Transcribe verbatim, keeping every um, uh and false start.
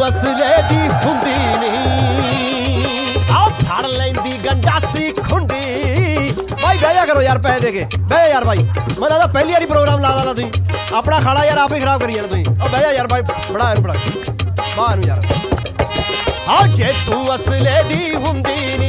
असले दी हुंदी नहीं आओ फड़ लैंदी गंडासी खुंडी भाई बह जा करो यार पैसे दे के बह यार भाई मैं लगदा पहली बारी प्रोग्राम ला दा तुसीं अपना खाना यार आप ही खराब करी जाना तुसीं ओ बह जा यार भाई बड़ा इनू बड़ा बाहर यार हाँ जे तू असले दी हुंदी